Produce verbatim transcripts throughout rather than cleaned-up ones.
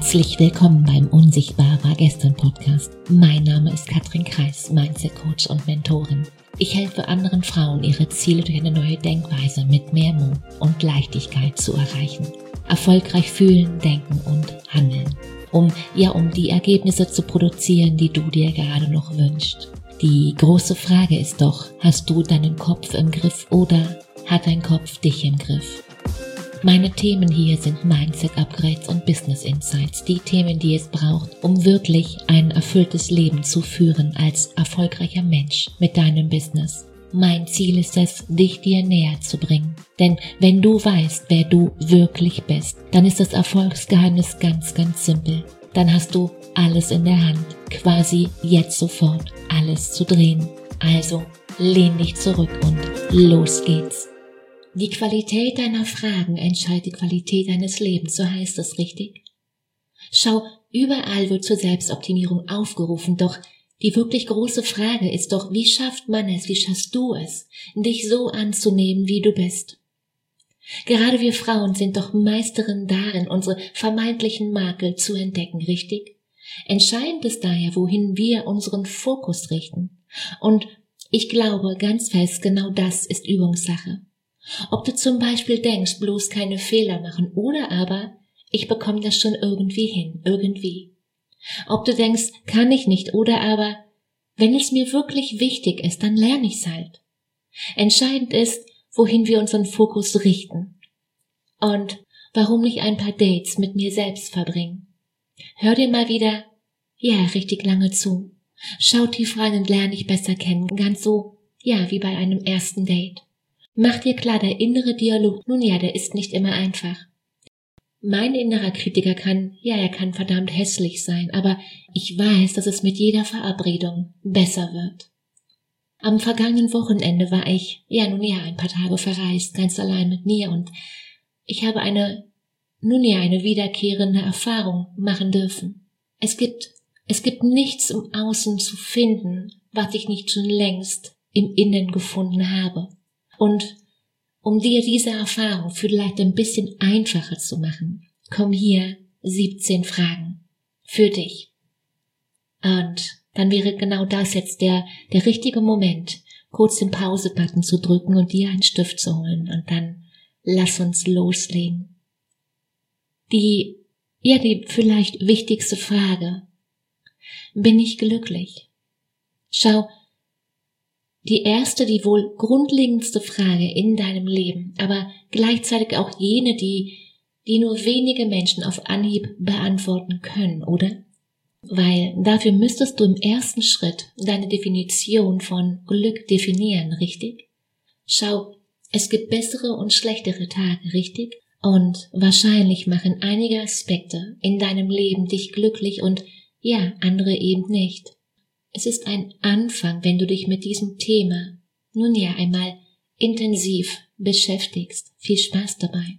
Herzlich willkommen beim Unsichtbar war gestern Podcast. Mein Name ist Katrin Kreis, Mindset Coach und Mentorin. Ich helfe anderen Frauen, ihre Ziele durch eine neue Denkweise mit mehr Mut und Leichtigkeit zu erreichen. Erfolgreich fühlen, denken und handeln. Um, ja, um die Ergebnisse zu produzieren, die du dir gerade noch wünschst. Die große Frage ist doch, hast du deinen Kopf im Griff oder hat dein Kopf dich im Griff? Meine Themen hier sind Mindset-Upgrades und Business-Insights, die Themen, die es braucht, um wirklich ein erfülltes Leben zu führen als erfolgreicher Mensch mit deinem Business. Mein Ziel ist es, dich dir näher zu bringen. Denn wenn du weißt, wer du wirklich bist, dann ist das Erfolgsgeheimnis ganz, ganz simpel. Dann hast du alles in der Hand, quasi jetzt sofort alles zu drehen. Also lehn dich zurück und los geht's. Die Qualität deiner Fragen entscheidet die Qualität deines Lebens, so heißt es, richtig? Schau, überall wird zur Selbstoptimierung aufgerufen, doch die wirklich große Frage ist doch, wie schafft man es, wie schaffst du es, dich so anzunehmen, wie du bist? Gerade wir Frauen sind doch Meisterinnen darin, unsere vermeintlichen Makel zu entdecken, richtig? Entscheidend ist daher, wohin wir unseren Fokus richten. Und ich glaube ganz fest, genau das ist Übungssache. Ob du zum Beispiel denkst, bloß keine Fehler machen oder aber, ich bekomme das schon irgendwie hin, irgendwie. Ob du denkst, kann ich nicht oder aber, wenn es mir wirklich wichtig ist, dann lerne ich's halt. Entscheidend ist, wohin wir unseren Fokus richten. Und warum nicht ein paar Dates mit mir selbst verbringen? Hör dir mal wieder, ja, richtig lange zu. Schau tief rein und lerne dich besser kennen, ganz so, ja, wie bei einem ersten Date. Mach dir klar, der innere Dialog, nun ja, der ist nicht immer einfach. Mein innerer Kritiker kann, ja, er kann verdammt hässlich sein, aber ich weiß, dass es mit jeder Verabredung besser wird. Am vergangenen Wochenende war ich, ja, nun ja, ein paar Tage verreist, ganz allein mit mir und ich habe eine, nun ja, eine wiederkehrende Erfahrung machen dürfen. Es gibt, es gibt nichts im Außen zu finden, was ich nicht schon längst im Innen gefunden habe. Und um dir diese Erfahrung vielleicht ein bisschen einfacher zu machen, kommen hier siebzehn Fragen für dich. Und dann wäre genau das jetzt der, der richtige Moment, kurz den Pause-Button zu drücken und dir einen Stift zu holen und dann lass uns loslegen. Die, ja, die vielleicht wichtigste Frage. Bin ich glücklich? Schau, die erste, die wohl grundlegendste Frage in deinem Leben, aber gleichzeitig auch jene, die, die nur wenige Menschen auf Anhieb beantworten können, oder? Weil dafür müsstest du im ersten Schritt deine Definition von Glück definieren, richtig? Schau, es gibt bessere und schlechtere Tage, richtig? Und wahrscheinlich machen einige Aspekte in deinem Leben dich glücklich und ja, andere eben nicht. Es ist ein Anfang, wenn du dich mit diesem Thema nun ja einmal intensiv beschäftigst. Viel Spaß dabei.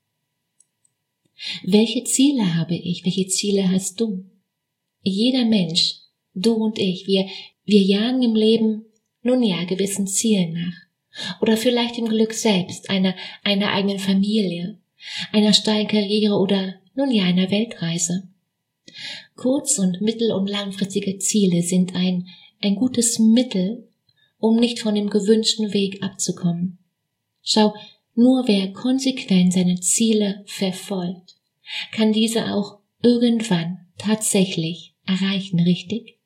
Welche Ziele habe ich? Welche Ziele hast du? Jeder Mensch, du und ich, wir, wir jagen im Leben nun ja gewissen Zielen nach. Oder vielleicht im Glück selbst, einer, einer eigenen Familie, einer steilen Karriere oder nun ja einer Weltreise. Kurz- und mittel- und langfristige Ziele sind ein, ein gutes Mittel, um nicht von dem gewünschten Weg abzukommen. Schau, nur wer konsequent seine Ziele verfolgt, kann diese auch irgendwann tatsächlich erreichen, richtig?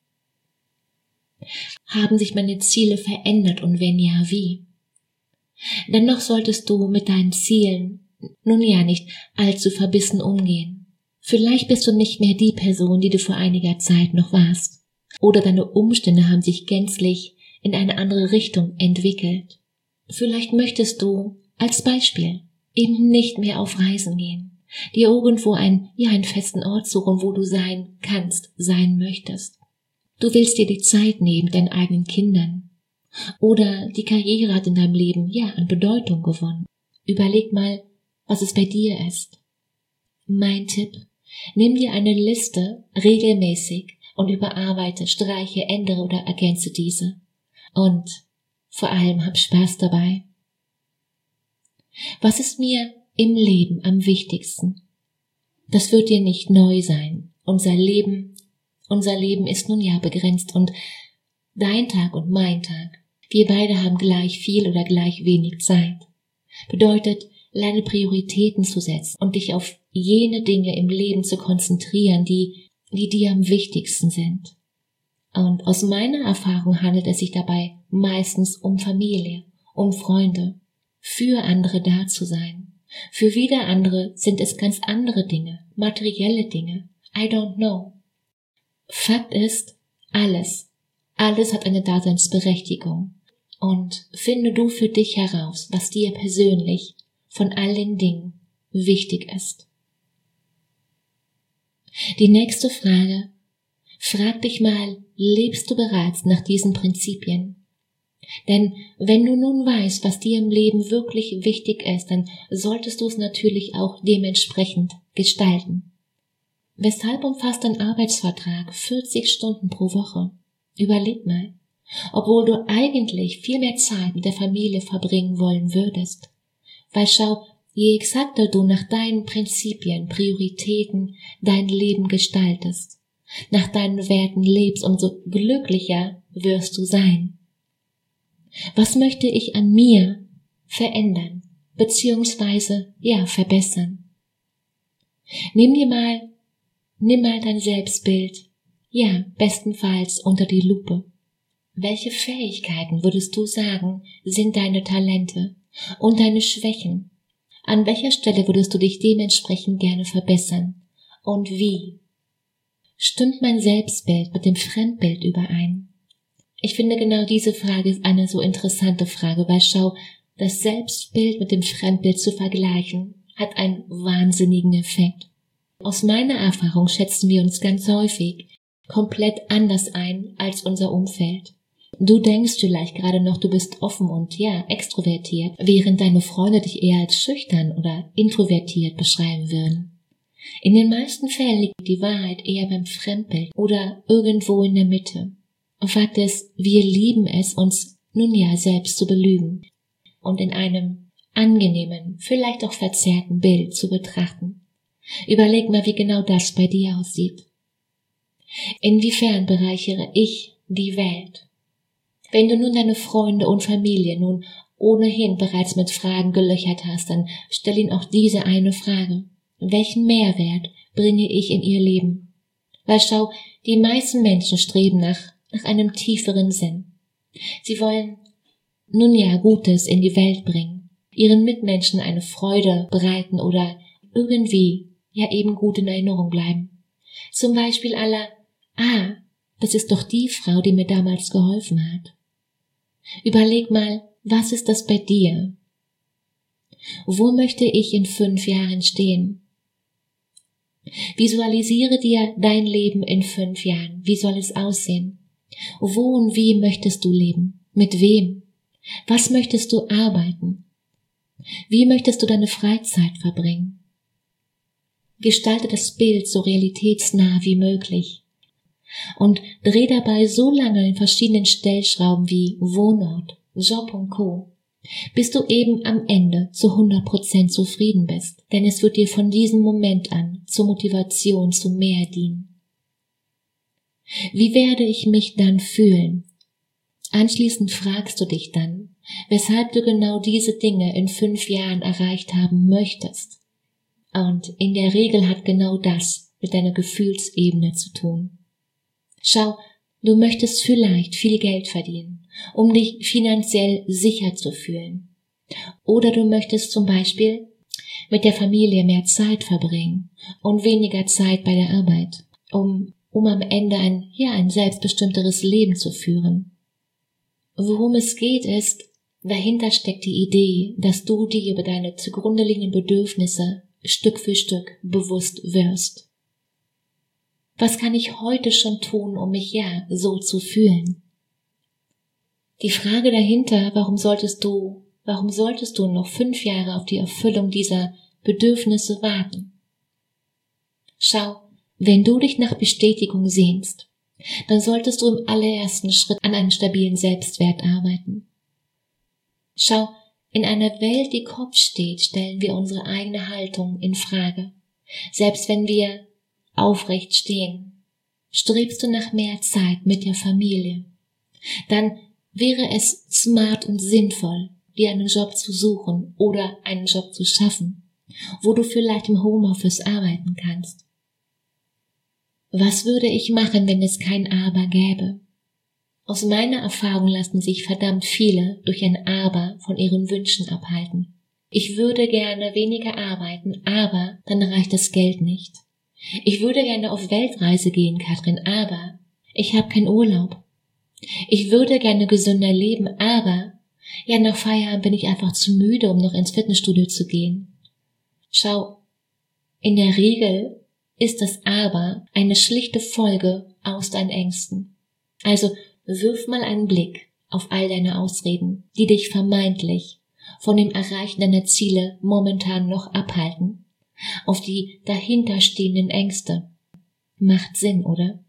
Haben sich meine Ziele verändert und wenn ja, wie? Dennoch solltest du mit deinen Zielen nun ja nicht allzu verbissen umgehen. Vielleicht bist du nicht mehr die Person, die du vor einiger Zeit noch warst. Oder deine Umstände haben sich gänzlich in eine andere Richtung entwickelt. Vielleicht möchtest du, als Beispiel, eben nicht mehr auf Reisen gehen, dir irgendwo einen, ja, einen festen Ort suchen, wo du sein kannst, sein möchtest. Du willst dir die Zeit nehmen mit deinen eigenen Kindern. Oder die Karriere hat in deinem Leben, ja, an Bedeutung gewonnen. Überleg mal, was es bei dir ist. Mein Tipp: Nimm dir eine Liste regelmäßig und überarbeite, streiche, ändere oder ergänze diese. Und vor allem hab Spaß dabei. Was ist mir im Leben am wichtigsten? Das wird dir nicht neu sein. Unser Leben, unser Leben ist nun ja begrenzt und dein Tag und mein Tag, wir beide haben gleich viel oder gleich wenig Zeit. Bedeutet, lerne Prioritäten zu setzen und dich auf jene Dinge im Leben zu konzentrieren, die, die dir am wichtigsten sind. Und aus meiner Erfahrung handelt es sich dabei meistens um Familie, um Freunde, für andere da zu sein. Für wieder andere sind es ganz andere Dinge, materielle Dinge. I don't know. Fakt ist, alles, alles hat eine Daseinsberechtigung. Und finde du für dich heraus, was dir persönlich von all den Dingen wichtig ist. Die nächste Frage: Frag dich mal, lebst du bereits nach diesen Prinzipien? Denn wenn du nun weißt, was dir im Leben wirklich wichtig ist, dann solltest du es natürlich auch dementsprechend gestalten. Weshalb umfasst dein Arbeitsvertrag vierzig Stunden pro Woche? Überleg mal, obwohl du eigentlich viel mehr Zeit mit der Familie verbringen wollen würdest. Weil schau, je exakter du nach deinen Prinzipien, Prioritäten dein Leben gestaltest, nach deinen Werten lebst, umso glücklicher wirst du sein. Was möchte ich an mir verändern, beziehungsweise, ja, verbessern? Nimm dir mal, nimm mal dein Selbstbild, ja, bestenfalls unter die Lupe. Welche Fähigkeiten, würdest du sagen, sind deine Talente und deine Schwächen? An welcher Stelle würdest du dich dementsprechend gerne verbessern? Und wie? Stimmt mein Selbstbild mit dem Fremdbild überein? Ich finde, genau diese Frage ist eine so interessante Frage, weil schau, das Selbstbild mit dem Fremdbild zu vergleichen, hat einen wahnsinnigen Effekt. Aus meiner Erfahrung schätzen wir uns ganz häufig komplett anders ein als unser Umfeld. Du denkst vielleicht gerade noch, du bist offen und ja, extrovertiert, während deine Freunde dich eher als schüchtern oder introvertiert beschreiben würden. In den meisten Fällen liegt die Wahrheit eher beim Fremdbild oder irgendwo in der Mitte. Und Fakt ist, wir lieben es, uns nun ja selbst zu belügen und in einem angenehmen, vielleicht auch verzerrten Bild zu betrachten. Überleg mal, wie genau das bei dir aussieht. Inwiefern bereichere ich die Welt? Wenn du nun deine Freunde und Familie nun ohnehin bereits mit Fragen gelöchert hast, dann stell ihnen auch diese eine Frage. Welchen Mehrwert bringe ich in ihr Leben? Weil schau, die meisten Menschen streben nach, nach einem tieferen Sinn. Sie wollen nun ja Gutes in die Welt bringen, ihren Mitmenschen eine Freude bereiten oder irgendwie ja eben gut in Erinnerung bleiben. Zum Beispiel aller, ah, das ist doch die Frau, die mir damals geholfen hat. Überleg mal, was ist das bei dir? Wo möchte ich in fünf Jahren stehen? Visualisiere dir dein Leben in fünf Jahren. Wie soll es aussehen? Wo und wie möchtest du leben? Mit wem? Was möchtest du arbeiten? Wie möchtest du deine Freizeit verbringen? Gestalte das Bild so realitätsnah wie möglich und dreh dabei so lange in verschiedenen Stellschrauben wie Wohnort, Job und Co., bis du eben am Ende zu hundert Prozent zufrieden bist, denn es wird dir von diesem Moment an zur Motivation zu mehr dienen. Wie werde ich mich dann fühlen? Anschließend fragst du dich dann, weshalb du genau diese Dinge in fünf Jahren erreicht haben möchtest. Und in der Regel hat genau das mit deiner Gefühlsebene zu tun. Schau, du möchtest vielleicht viel Geld verdienen, um dich finanziell sicher zu fühlen. Oder du möchtest zum Beispiel mit der Familie mehr Zeit verbringen und weniger Zeit bei der Arbeit, um, um am Ende ein, ja, ein selbstbestimmteres Leben zu führen. Worum es geht ist, dahinter steckt die Idee, dass du dir über deine zugrunde liegenden Bedürfnisse Stück für Stück bewusst wirst. Was kann ich heute schon tun, um mich ja so zu fühlen? Die Frage dahinter, warum solltest du, warum solltest du noch fünf Jahre auf die Erfüllung dieser Bedürfnisse warten? Schau, wenn du dich nach Bestätigung sehnst, dann solltest du im allerersten Schritt an einem stabilen Selbstwert arbeiten. Schau, in einer Welt, die Kopf steht, stellen wir unsere eigene Haltung in Frage. Selbst wenn wir aufrecht stehen, strebst du nach mehr Zeit mit der Familie, dann wäre es smart und sinnvoll, dir einen Job zu suchen oder einen Job zu schaffen, wo du vielleicht im Homeoffice arbeiten kannst. Was würde ich machen, wenn es kein Aber gäbe? Aus meiner Erfahrung lassen sich verdammt viele durch ein Aber von ihren Wünschen abhalten. Ich würde gerne weniger arbeiten, aber dann reicht das Geld nicht. Ich würde gerne auf Weltreise gehen, Katrin, aber ich habe keinen Urlaub. Ich würde gerne gesünder leben, aber ja, nach Feierabend bin ich einfach zu müde, um noch ins Fitnessstudio zu gehen. Schau, in der Regel ist das Aber eine schlichte Folge aus deinen Ängsten. Also wirf mal einen Blick auf all deine Ausreden, die dich vermeintlich von dem Erreichen deiner Ziele momentan noch abhalten, auf die dahinterstehenden Ängste. Macht Sinn, oder?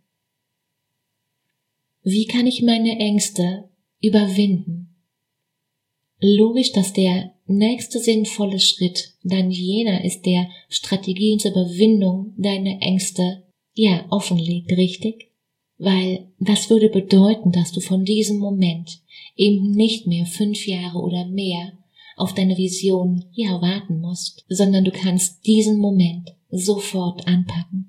Wie kann ich meine Ängste überwinden? Logisch, dass der nächste sinnvolle Schritt dann jener ist, der Strategien zur Überwindung deiner Ängste ja offenlegt, richtig? Weil das würde bedeuten, dass du von diesem Moment eben nicht mehr fünf Jahre oder mehr auf deine Vision ja warten musst, sondern du kannst diesen Moment sofort anpacken.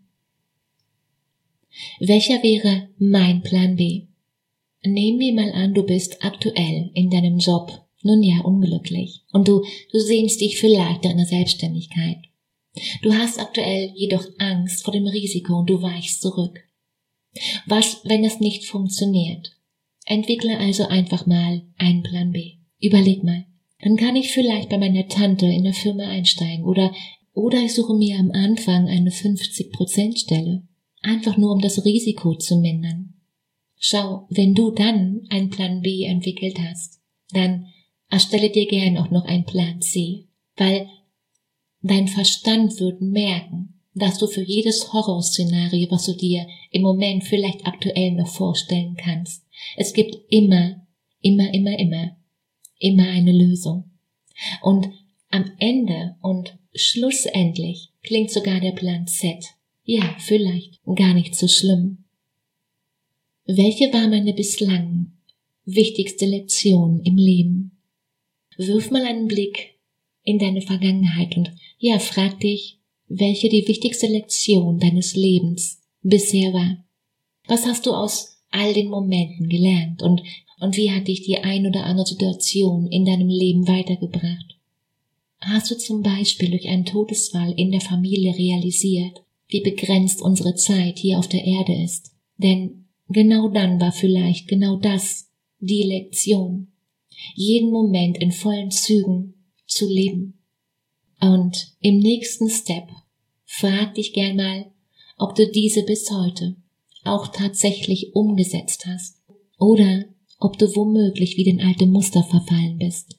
Welcher wäre mein Plan B? Nehmen wir mal an, du bist aktuell in deinem Job, nun ja, unglücklich, und du, du sehnst dich vielleicht nach einer Selbstständigkeit. Du hast aktuell jedoch Angst vor dem Risiko und du weichst zurück. Was, wenn es nicht funktioniert? Entwickle also einfach mal einen Plan B. Überleg mal, dann kann ich vielleicht bei meiner Tante in der Firma einsteigen oder, oder ich suche mir am Anfang eine fünfzig Prozent Stelle, einfach nur um das Risiko zu mindern. Schau, wenn du dann einen Plan B entwickelt hast, dann erstelle dir gern auch noch einen Plan C, weil dein Verstand wird merken, dass du für jedes Horrorszenario, was du dir im Moment vielleicht aktuell noch vorstellen kannst, es gibt immer, immer, immer, immer, immer eine Lösung. Und am Ende und schlussendlich klingt sogar der Plan Z, ja, vielleicht gar nicht so schlimm. Welche war meine bislang wichtigste Lektion im Leben? Wirf mal einen Blick in deine Vergangenheit und ja, frag dich, welche die wichtigste Lektion deines Lebens bisher war. Was hast du aus all den Momenten gelernt und, und wie hat dich die ein oder andere Situation in deinem Leben weitergebracht? Hast du zum Beispiel durch einen Todesfall in der Familie realisiert, wie begrenzt unsere Zeit hier auf der Erde ist? Denn genau dann war vielleicht genau das die Lektion, jeden Moment in vollen Zügen zu leben. Und im nächsten Step frag dich gern mal, ob du diese bis heute auch tatsächlich umgesetzt hast oder ob du womöglich wieder in alte Muster verfallen bist.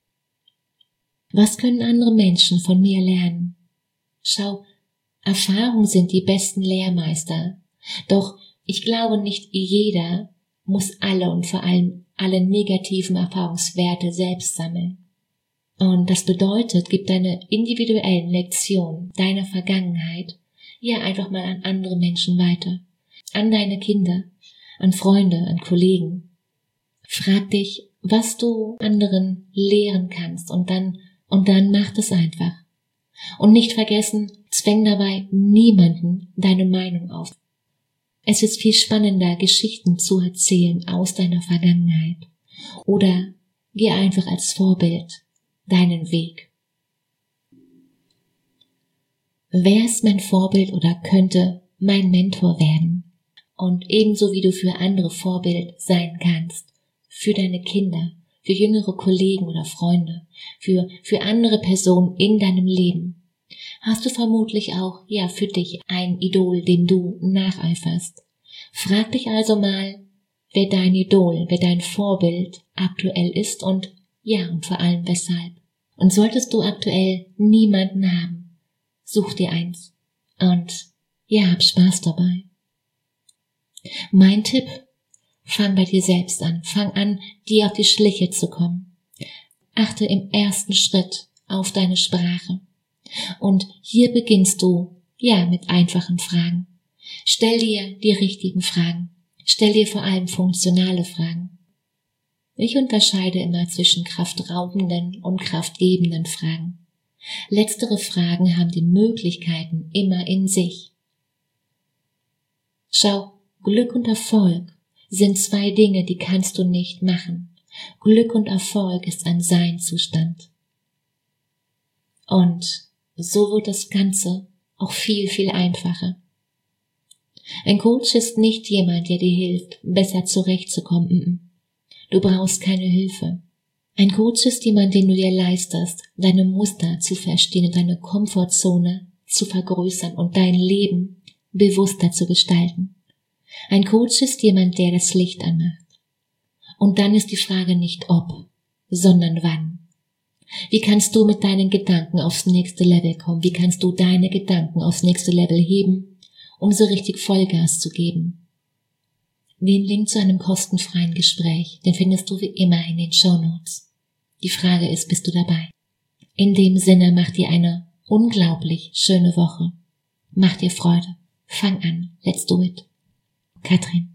Was können andere Menschen von mir lernen? Schau, Erfahrungen sind die besten Lehrmeister, doch ich glaube, nicht jeder muss alle und vor allem alle negativen Erfahrungswerte selbst sammeln. Und das bedeutet, gib deine individuellen Lektionen deiner Vergangenheit ja einfach mal an andere Menschen weiter, an deine Kinder, an Freunde, an Kollegen. Frag dich, was du anderen lehren kannst und dann, und dann mach das einfach. Und nicht vergessen, zwäng dabei niemanden deine Meinung auf. Es ist viel spannender, Geschichten zu erzählen aus deiner Vergangenheit. Oder geh einfach als Vorbild deinen Weg. Wer ist mein Vorbild oder könnte mein Mentor werden? Und ebenso wie du für andere Vorbild sein kannst, für deine Kinder, für jüngere Kollegen oder Freunde, für, für andere Personen in deinem Leben, hast du vermutlich auch, ja, für dich ein Idol, dem du nacheiferst. Frag dich also mal, wer dein Idol, wer dein Vorbild aktuell ist und, ja, und vor allem weshalb. Und solltest du aktuell niemanden haben, such dir eins und, ja, hab Spaß dabei. Mein Tipp, fang bei dir selbst an, fang an, dir auf die Schliche zu kommen. Achte im ersten Schritt auf deine Sprache. Und hier beginnst du Ja, mit einfachen Fragen. Stell dir die richtigen Fragen. Stell dir vor allem funktionale Fragen. Ich unterscheide immer zwischen kraftraubenden und kraftgebenden Fragen. Letztere Fragen haben die Möglichkeiten immer in sich. Schau, Glück und Erfolg sind zwei Dinge, die kannst du nicht machen. Glück und Erfolg ist ein Seinzustand. Und so wird das Ganze auch viel, viel einfacher. Ein Coach ist nicht jemand, der dir hilft, besser zurechtzukommen. Du brauchst keine Hilfe. Ein Coach ist jemand, den du dir leistest, deine Muster zu verstehen und deine Komfortzone zu vergrößern und dein Leben bewusster zu gestalten. Ein Coach ist jemand, der das Licht anmacht. Und dann ist die Frage nicht ob, sondern wann. Wie kannst du mit deinen Gedanken aufs nächste Level kommen? Wie kannst du deine Gedanken aufs nächste Level heben, um so richtig Vollgas zu geben? Den Link zu einem kostenfreien Gespräch, den findest du wie immer in den Shownotes. Die Frage ist, bist du dabei? In dem Sinne, mach dir eine unglaublich schöne Woche. Mach dir Freude. Fang an. Let's do it. Katrin.